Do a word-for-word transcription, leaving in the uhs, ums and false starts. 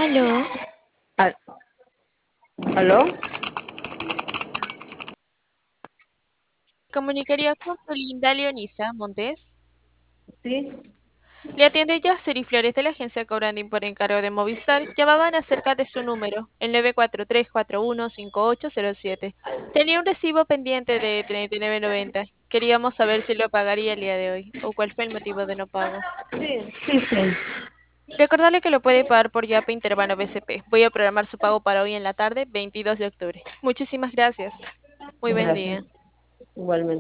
Aló, Al- ¿Aló? comunicaría con su linda Leonisa Montes. Sí, Le atiende Yaceri Flores de la agencia Cobranding por encargo de Movistar. Llamaban acerca de su número, el nueve cuatro tres cuatro uno cinco ocho cero siete. Tenía un recibo pendiente de treinta y nueve noventa. Queríamos saber si lo pagaría el día de hoy o cuál fue el motivo de no pago. sí, sí, sí. Recordarle que lo puede pagar por Yape Interbano B C P. Voy a programar su pago para hoy en la tarde, veintidós de octubre. Muchísimas gracias. Muy buen Gracias. día. Igualmente.